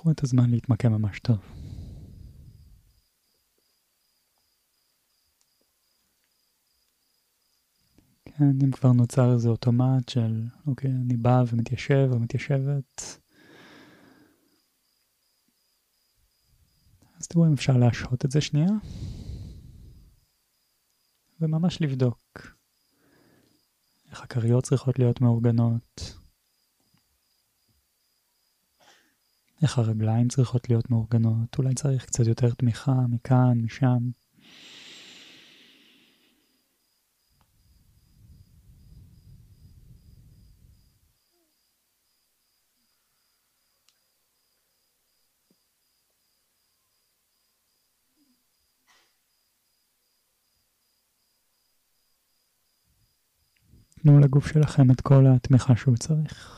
קחו את הזמן להתמקם ממש טוב. כן, אם כבר נוצר איזה אוטומט של, אוקיי, אני בא ומתיישב או מתיישבת, אז תראו אם אפשר להשהות את זה שנייה, וממש לבדוק איך הכריות צריכות להיות מאורגנות, איך הרגליים צריכות להיות מאורגנות, אולי צריך קצת יותר תמיכה מכאן, משם. תנו לגוף שלכם את כל התמיכה שהוא צריך.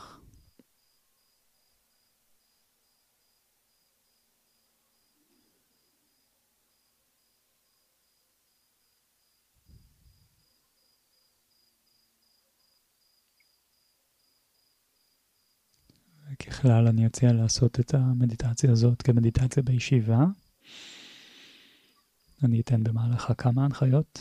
וככלל אני אציע לעשות את המדיטציה הזאת כמדיטציה בישיבה. אני אתן במהלך כמה הנחיות.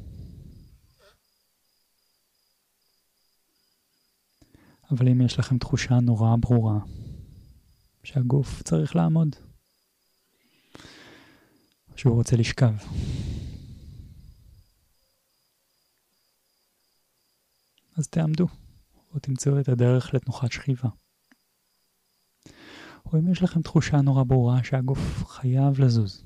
אבל אם יש לכם תחושה נורא ברורה שהגוף צריך לעמוד, שהוא רוצה לשכב, אז תעמדו, או תמצאו את הדרך לתנוחת שכיבה. או אם יש לכם תחושה נורא ברורה שהגוף חייב לזוז,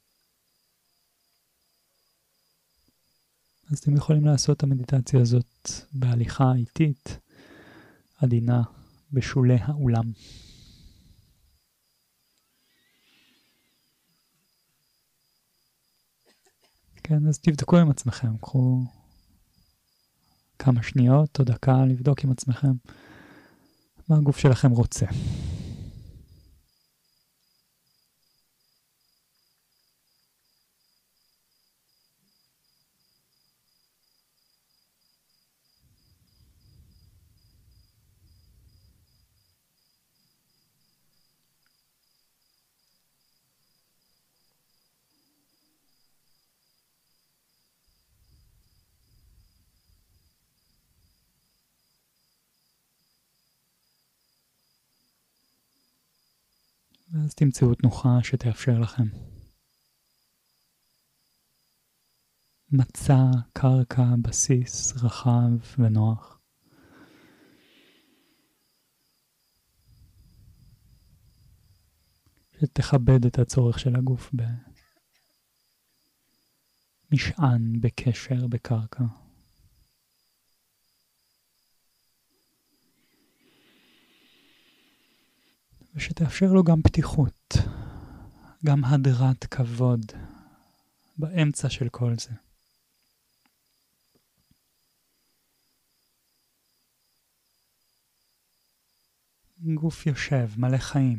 אז אתם יכולים לעשות את המדיטציה הזאת בהליכה איטית, עדינה, בשולי האולם. כן, אז תבדקו עם עצמכם, קחו כמה שניות או דקה לבדוק עם עצמכם מה הגוף שלכם רוצה. ואז תמצאו תנוחה שתאפשר לכם מצע, קרקע, בסיס, רחב ונוח. שתכבד את הצורך של הגוף במשען, בקשר, בקרקע. ושתאפשר לו גם פתיחות, גם הדרת כבוד באמצע של כל זה. גוף יושב, מלא חיים.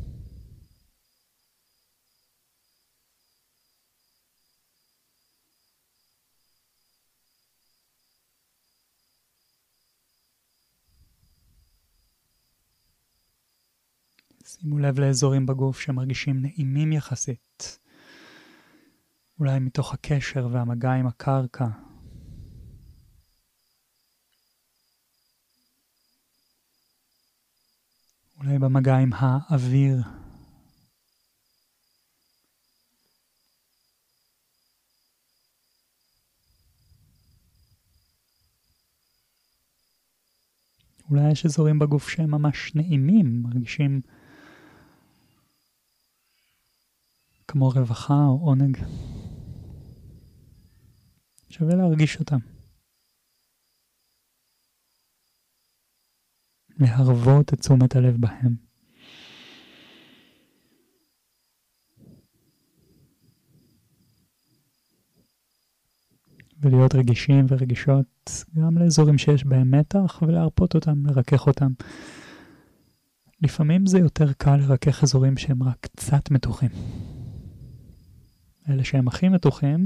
שימו לב לאזורים בגוף שמרגישים נעימים יחסית. אולי מתוך הקשר והמגע עם הקרקע. אולי במגע עם האוויר. אולי יש אזורים בגוף שהם ממש נעימים, מרגישים כמו רווחה או עונג. שווה להרגיש אותם. להרוות את תשומת הלב בהם. ולהיות רגישים ורגישות גם לאזורים שיש בהם מתח ולהרפות אותם, לרכך אותם. לפעמים זה יותר קל לרכך אזורים שהם רק קצת מתוחים. אלה שהם הכי מתוחים,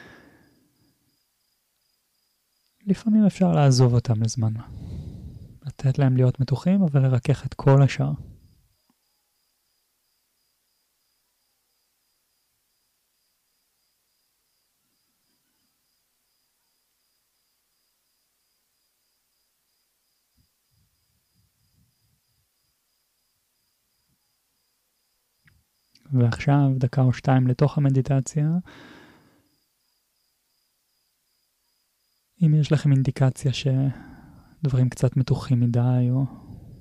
לפעמים אפשר לעזוב אותם לזמן מה. לתת להם להיות מתוחים, אבל לרכך את כל השאר. ועכשיו, דקה או שתיים לתוך המדיטציה, אם יש לכם אינדיקציה שדברים קצת מתוחים מדי, או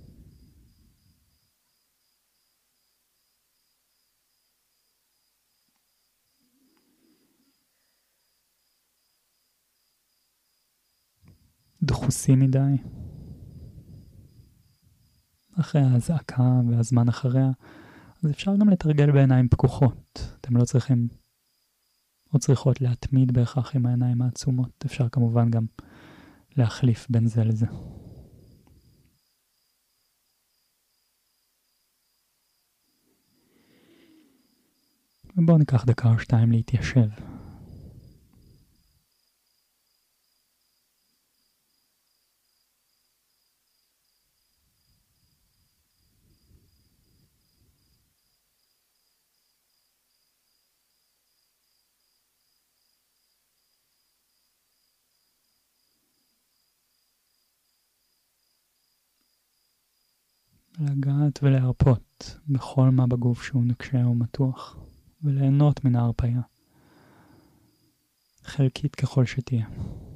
דחוסים מדי, אחרי ההזעקה והזמן אחריה, אז אפשר גם לתרגל בעיניים פקוחות. אתם לא צריכים או צריכות להתמיד בהכרח עם העיניים העצומות. אפשר כמובן גם להחליף בין זה לזה. ובואו ניקח דקה או שתיים להתיישב. לגעת ולהרפות בכל מה בגוף שהוא נקשה ומתוח, וליהנות מן ההרפאיה, חלקית ככל שתהיה.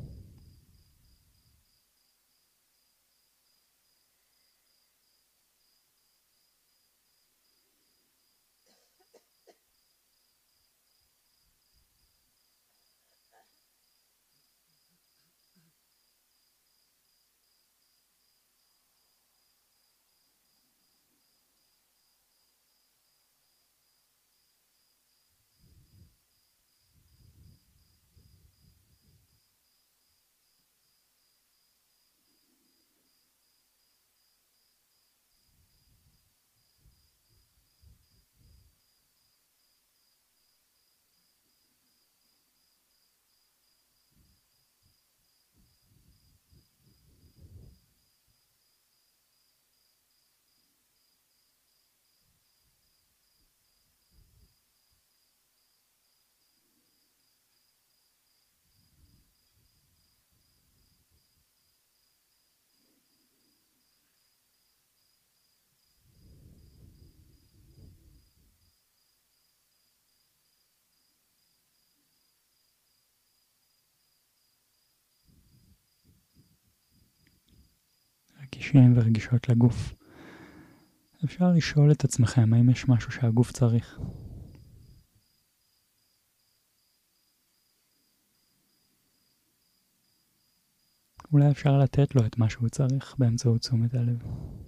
רגישים ורגישות לגוף. אפשר לשאול את עצמכם האם יש משהו שהגוף צריך. אולי אפשר לתת לו את מה שהוא צריך באמצעות תשומת הלב.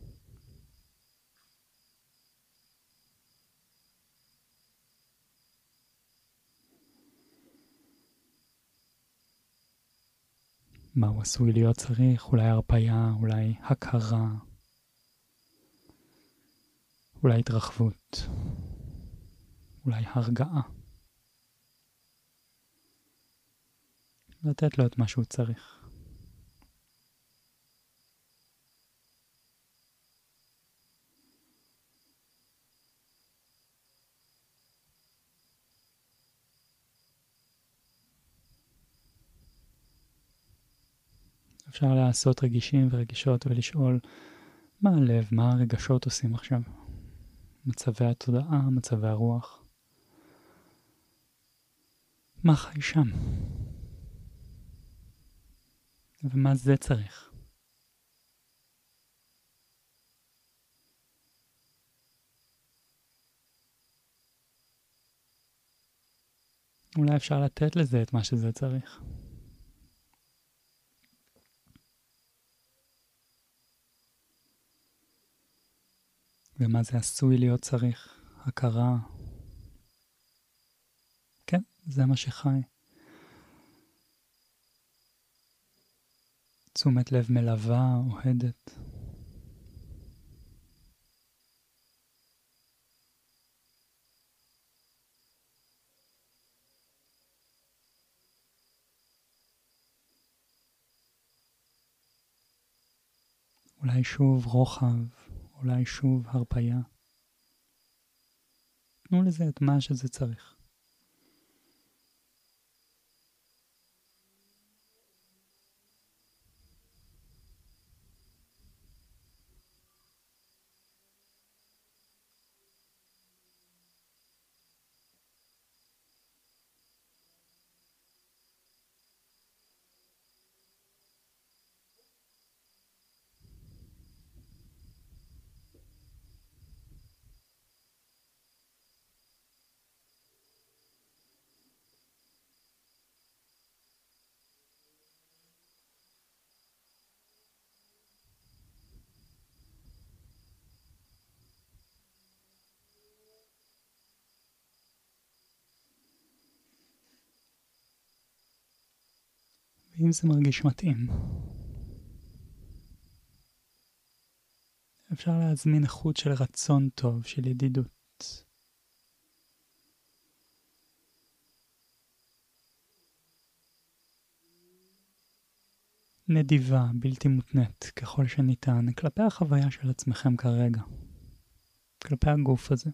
מה הוא עשוי להיות צריך? אולי הרפאיה, אולי הכרה, אולי התרחבות, אולי הרגעה. לתת לו את מה שהוא צריך. אפשר לעשות רגישים ורגישות ולשאול מה הלב, מה הרגשות עושים עכשיו. מצבי התודעה, מצבי הרוח. מה חי שם? ומה זה צריך? אולי אפשר לתת לזה את מה שזה צריך. ומה זה עשוי להיות צריך? הכרה. כן, זה מה שחי. תשומת לב מלווה, אוהדת. אולי שוב רוחב, אולי שוב הרפאיה. תנו לזה את מה שזה צריך. ואם זה מרגיש מתאים, אפשר להזמין איכות של רצון טוב, של ידידות. נדיבה, בלתי מותנית, ככל שניתן, כלפי החוויה של עצמכם כרגע, כלפי הגוף הזה.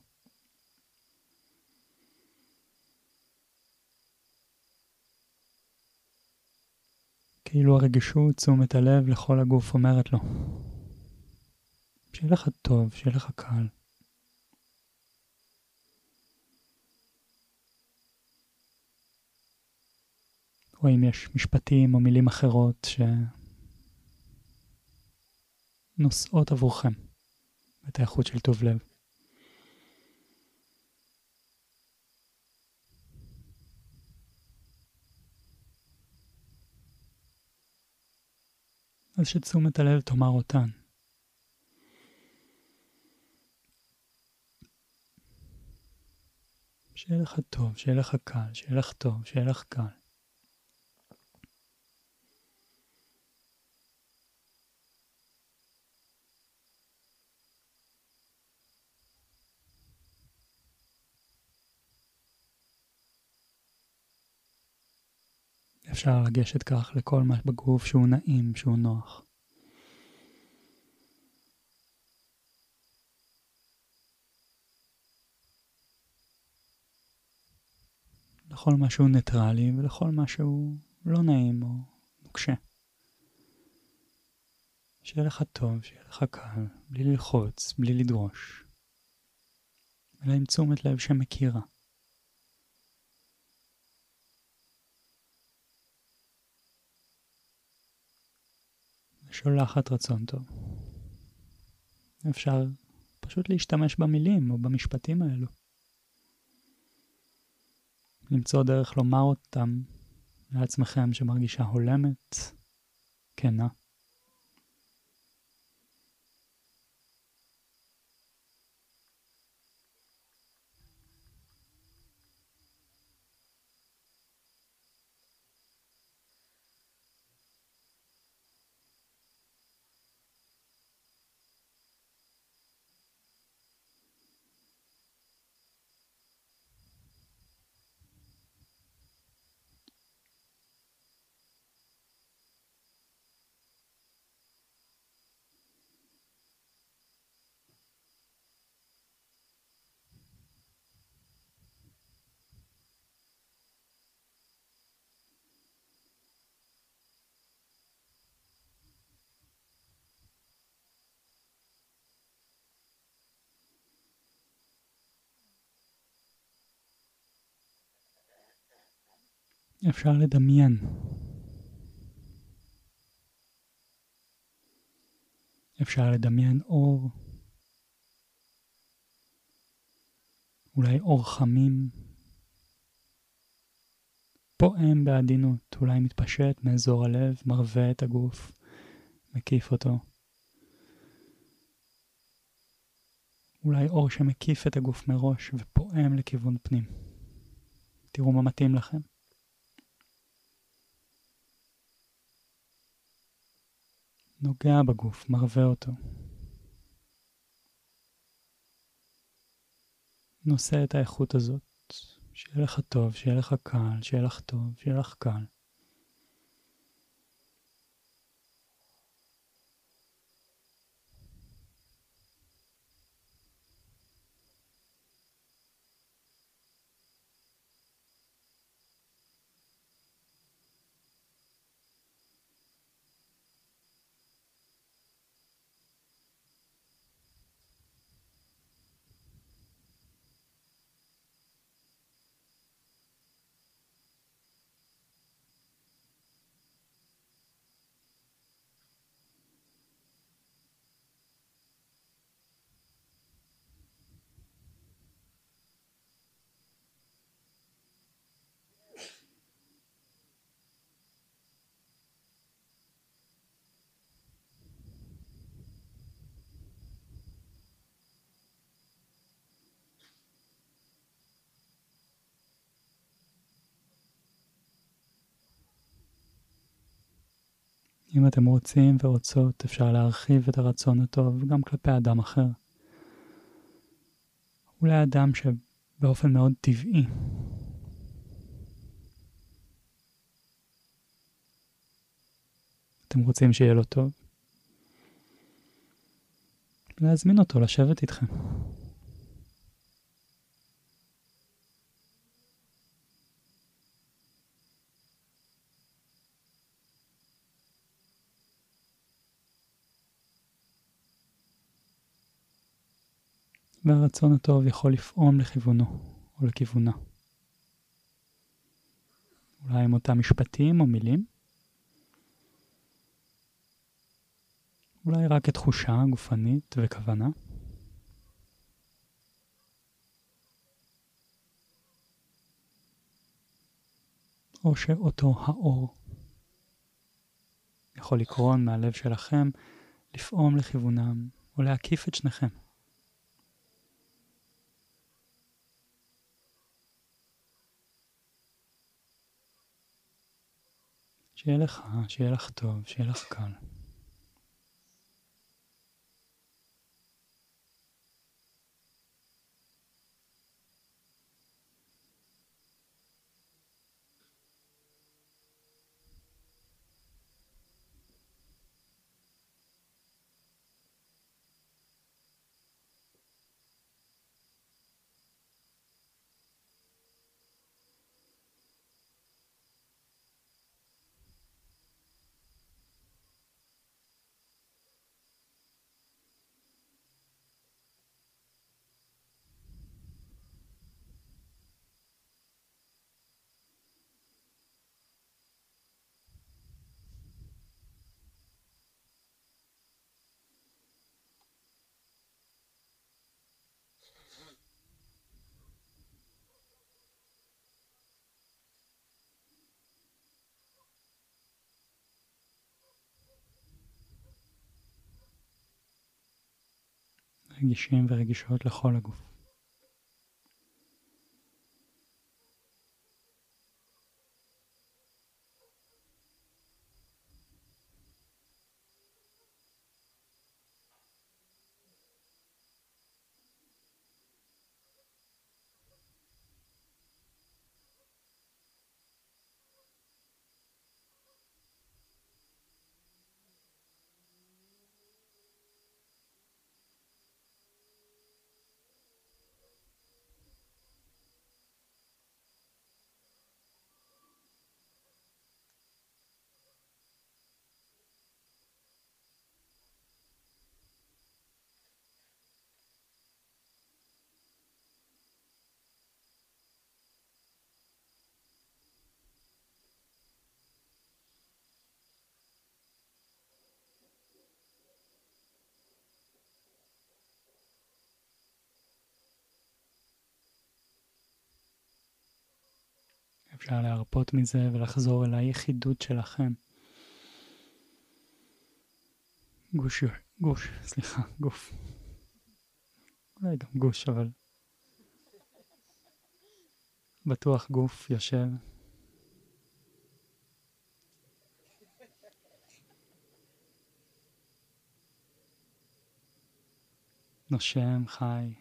כאילו הרגישות, תשומת הלב לכל הגוף אומרת לו, שיהיה לך טוב, שיהיה לך קל. או אם יש משפטים או מילים אחרות שנושאות עבורכם את האיכות של טוב לב. אז שתשומת הלב תאמר אותן. שיהיה לך טוב, שיהיה לך קל, שיהיה לך טוב, שיהיה לך קל. אפשר לגשת כך לכל מה בגוף שהוא נעים, שהוא נוח. לכל מה שהוא ניטרלי ולכל מה שהוא לא נעים או נוקשה. שיהיה לך טוב, שיהיה לך קל, בלי ללחוץ, בלי לדרוש. אלא עם תשומת לב שמכירה. ושולחת רצון טוב. אפשר פשוט להשתמש במילים או במשפטים האלו. למצוא דרך לומר אותם לעצמכם שמרגישה הולמת, כנה. אפשר לדמיין. אפשר לדמיין אור. אולי אור חמים. פועם בעדינות, אולי מתפשט מאזור הלב, מרווה את הגוף, מקיף אותו. אולי אור שמקיף את הגוף מראש ופועם לכיוון פנים. תראו מה מתאים לכם. נוגע בגוף, מרווה אותו. נושא את האיכות הזאת. שיהיה לך טוב, שיהיה לך קל, שיהיה לך טוב, שיהיה לך קל. אם אתם רוצים ורוצות, אפשר להרחיב את הרצון הטוב גם כלפי אדם אחר. אולי אדם שבאופן מאוד טבעי אתם רוצים שיהיה לו טוב. להזמין אותו לשבת איתכם. והרצון הטוב יכול לפעום לכיוונו או לכיוונה. אולי עם אותם משפטים או מילים. אולי רק כתחושה גופנית וכוונה. או שאותו האור יכול לקרון מהלב שלכם, לפעום לכיוונם או להקיף את שניכם. שיהיה לך, שיהיה לך טוב, שיהיה לך קל. רגישים ורגישות לכל הגוף. אפשר להרפות מזה ולחזור אל היחידות שלכם. גוף. אולי גם גוש, אבל בטוח גוף יושב. נושם, חי.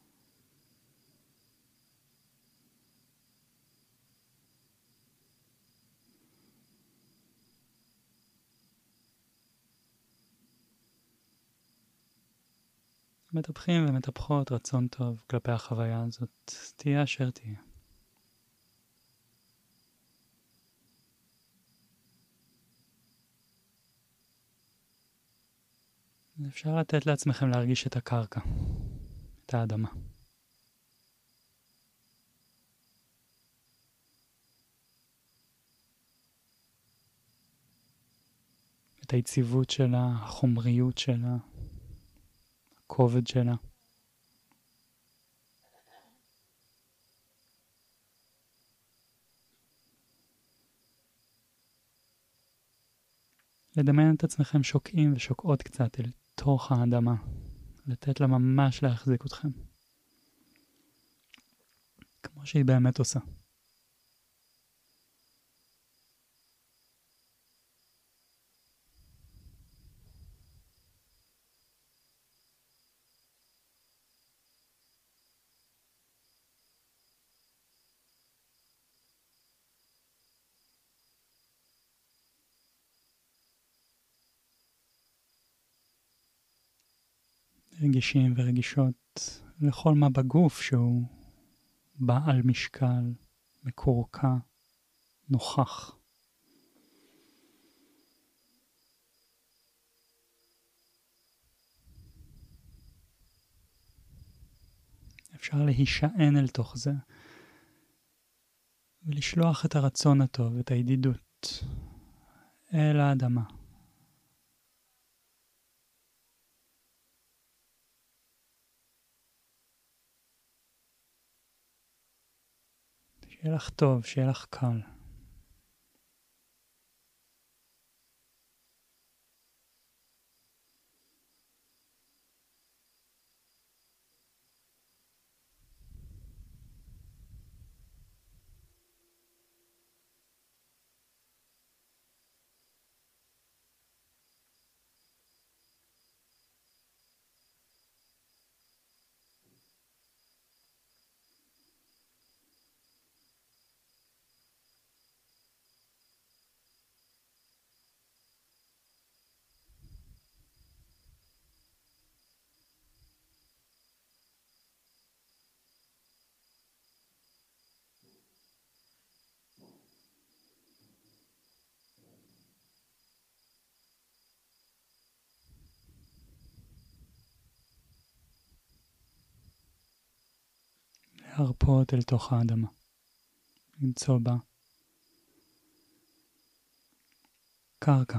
מטפחים ומטפחות רצון טוב כלפי החוויה הזאת, תהיה אשר תהיה. אפשר לתת לעצמכם להרגיש את הקרקע, את האדמה. את היציבות שלה, החומריות שלה, הכובד שלה. לדמיין את עצמכם שוקעים ושוקעות קצת אל תוך האדמה, לתת לה ממש להחזיק אתכם. כמו שהיא באמת עושה. רגישים ורגישות לכל מה בגוף שהוא בעל משקל, מקורקע, נוכח. אפשר להישען אל תוך זה ולשלוח את הרצון הטוב, את הידידות אל האדמה. שיהיה לך טוב, שיהיה לך קל. להרפות אל תוך האדמה. למצוא בה קרקע.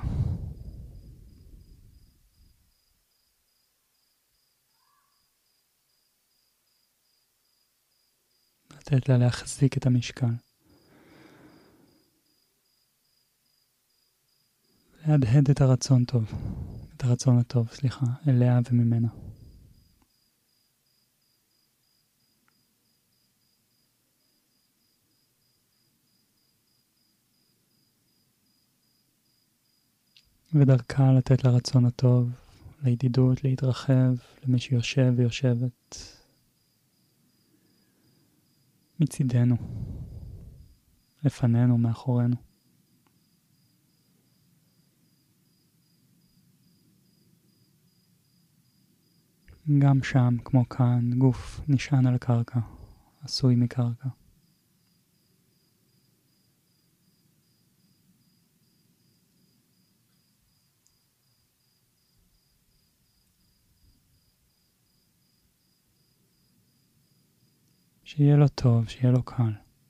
לתת לה להחזיק את המשקל. להדהד את הרצון טוב. את הרצון הטוב, אליה וממנה. ודרכה לתת לרצון הטוב, לידידות, להתרחב, למי שיושב ויושבת מצידנו, לפנינו, מאחורינו. גם שם, כמו כאן, גוף נשען על קרקע, עשוי מקרקע. שיהיה לו טוב, שיהיה לו קל.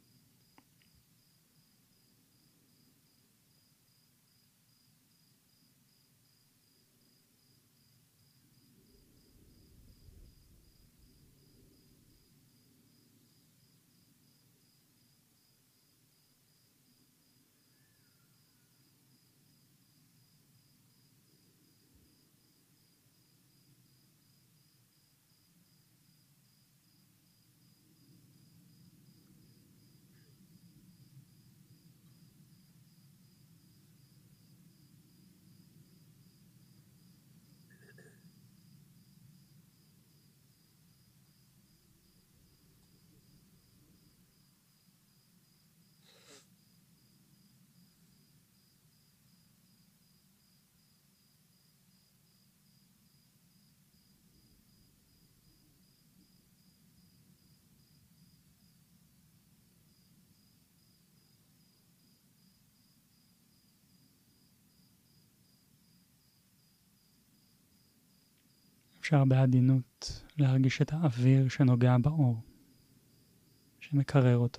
אפשר בעדינות להרגיש את האוויר שנוגע באור, שמקרר אותו.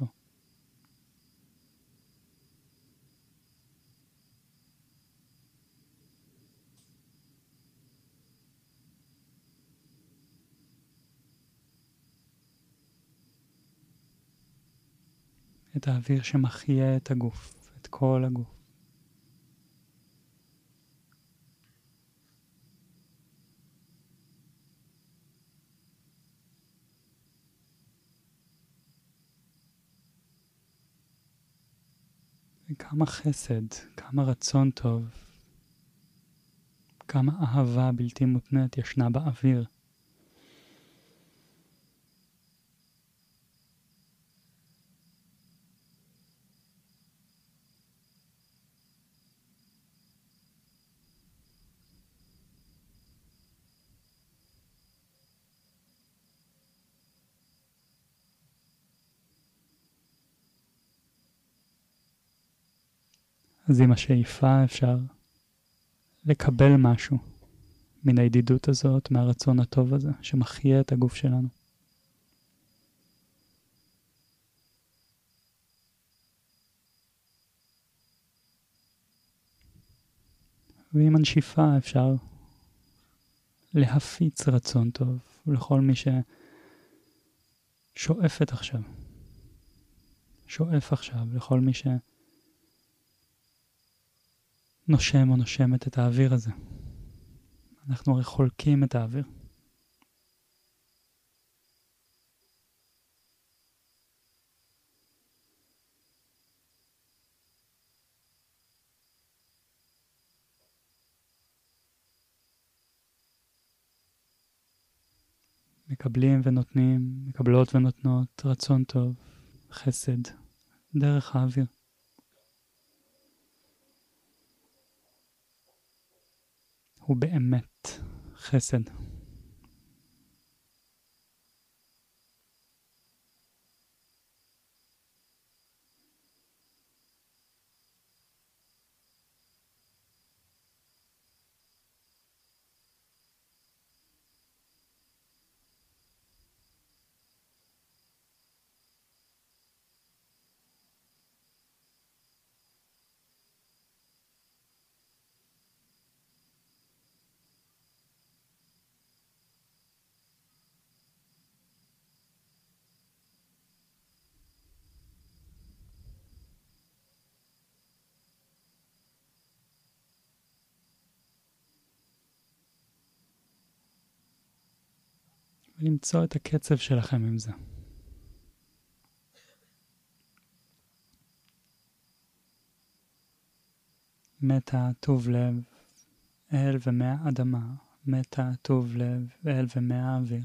את האוויר שמחיה את הגוף, את כל הגוף. וכמה חסד, כמה רצון טוב, כמה אהבה בלתי מותנית ישנה באוויר. אז עם השאיפה אפשר לקבל משהו מן הידידות הזאת, מהרצון הטוב הזה, שמחיה את הגוף שלנו. ועם הנשיפה אפשר להפיץ רצון טוב לכל מי ששואפת עכשיו. שואף עכשיו לכל מי שנושם או נושמת את האוויר הזה. אנחנו הרי חולקים את האוויר. מקבלים ונותנים, מקבלות ונותנות, רצון טוב, חסד, דרך האוויר. הוא באמת חסד. ולמצוא את הקצב שלכם עם זה. מתה טוב לב אל ומהאדמה, מתה טוב לב אל ומהאוויר.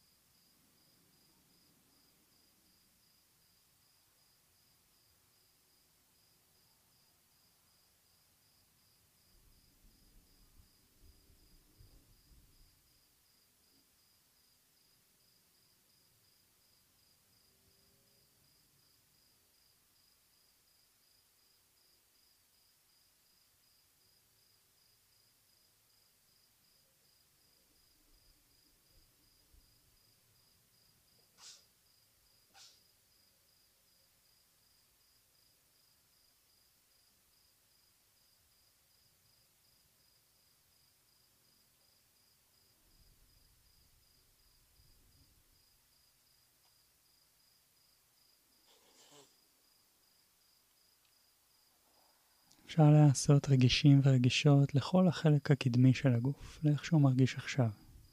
אפשר לעשות רגישים ורגישות לכל החלק הקדמי של הגוף, לאיך שהוא מרגיש עכשיו.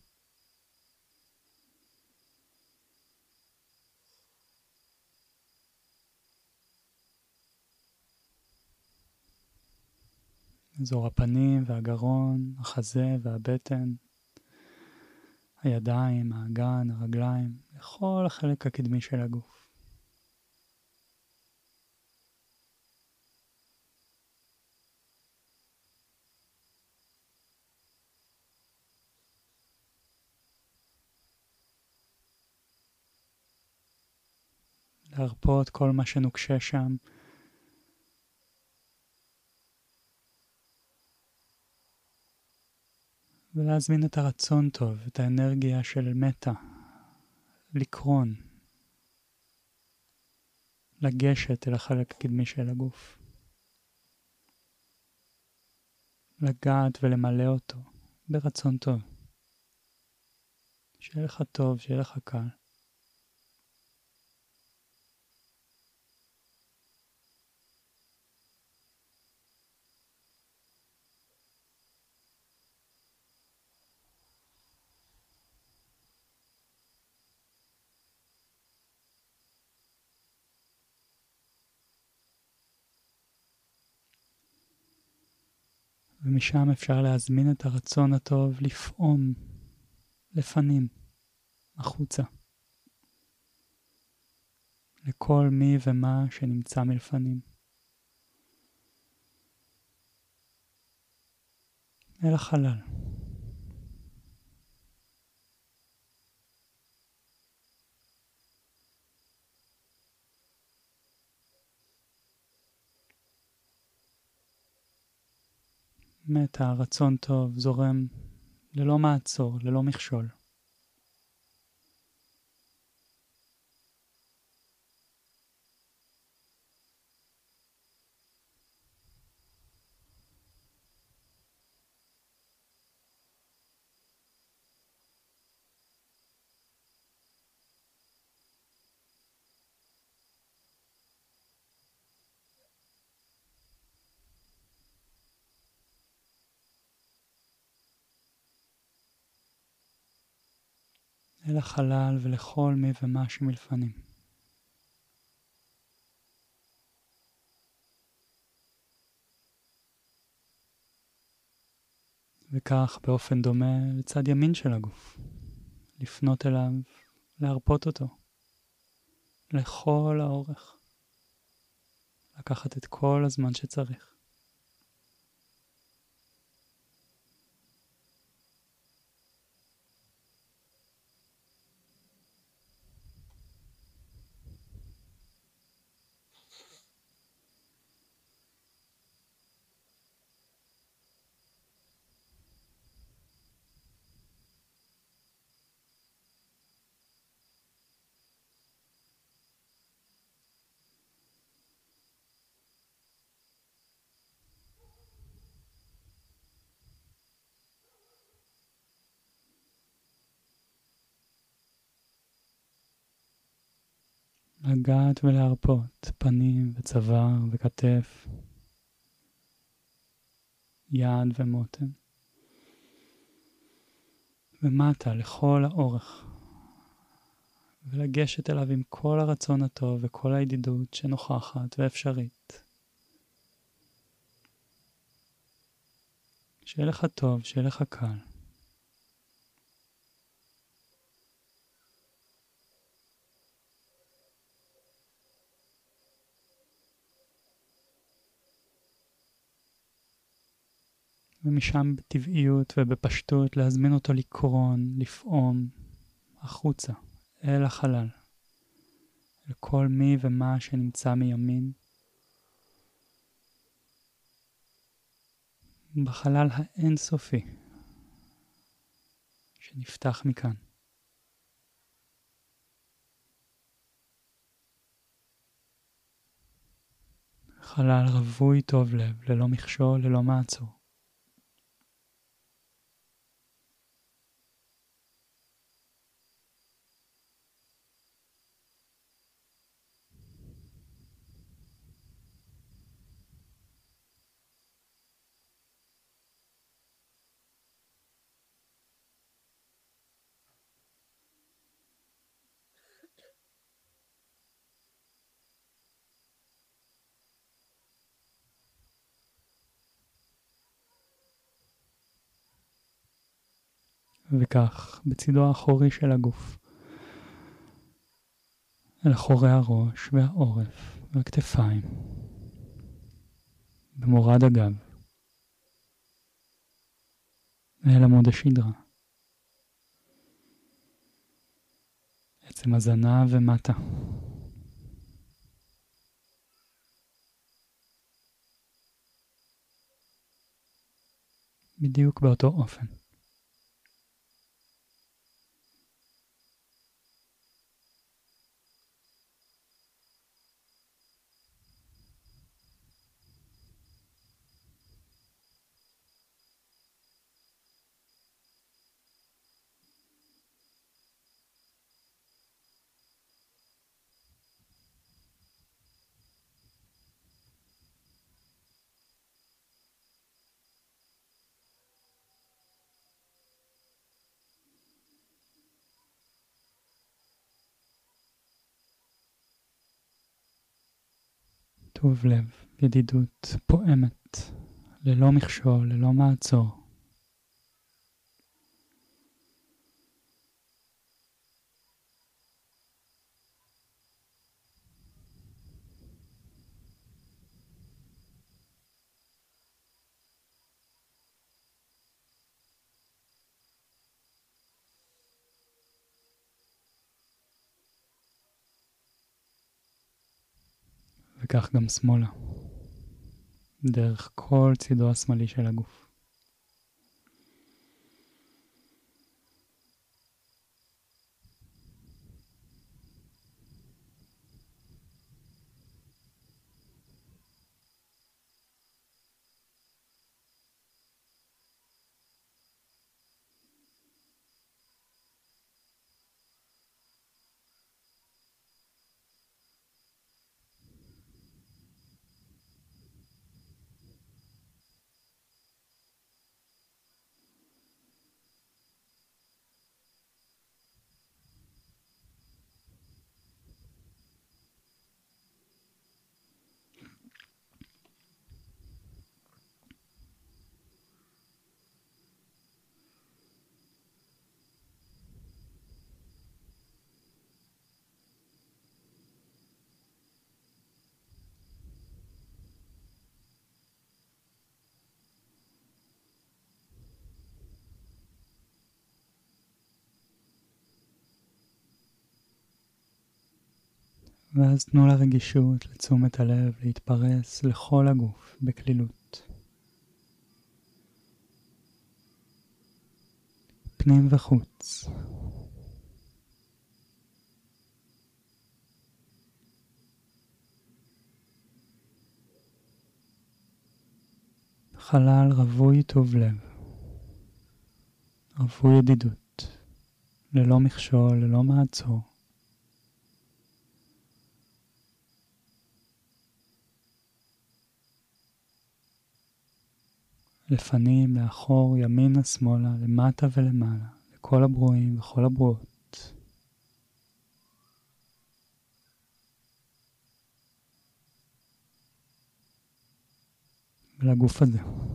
אזור הפנים והגרון, החזה והבטן, הידיים, האגן, הרגליים, לכל החלק הקדמי של הגוף. להרפות כל מה שנוקשה שם. ולהזמין את הרצון טוב, את האנרגיה של מתה, לקרון, לגשת אל החלק הקדמי של הגוף. לגעת ולמלא אותו ברצון טוב. שיהיה לך טוב, שיהיה לך קל. ומשם אפשר להזמין את הרצון הטוב לפעום לפנים, החוצה. לכל מי ומה שנמצא מלפנים. אל החלל. מטה, רצון טוב, זורם ללא מעצור, ללא מכשול. אל החלל ולכל מי ומה שמלפנים. וכך באופן דומה לצד ימין של הגוף. לפנות אליו, להרפות אותו. לכל האורך. לקחת את כל הזמן שצריך. לגעת ולהרפות פנים וצוואר וכתף, יד ומותן, ומטה לכל האורך, ולגשת אליו עם כל הרצון הטוב וכל הידידות שנוכחת ואפשרית. שיהיה לך טוב, שיהיה לך קל. ומשם בטבעיות ובפשטות להזמין אותו לקרון, לפעום, החוצה, אל החלל, אל כל מי ומה שנמצא מימין, בחלל האינסופי שנפתח מכאן. חלל רווי טוב לב, ללא מכשול, ללא מעצור. וכך, בצידו האחורי של הגוף, אל אחורי הראש והעורף והכתפיים, במורד הגב, אל עמוד השדרה, עצם הזנב ומטה. בדיוק באותו אופן. טוב לב, ידידות פועמת, ללא מכשול, ללא מעצור. וכך גם שמאלה, דרך כל צידו השמאלי של הגוף. ואז תנו לרגישות, לתשומת הלב, להתפרס לכל הגוף בקלילות. פנים וחוץ. חלל רווי טוב לב, רווי ידידות, ללא מכשול, ללא מעצור. לפנים, לאחור, ימינה, שמאלה, למטה ולמעלה, לכל הברואים וכל הברואות. ולגוף הזה.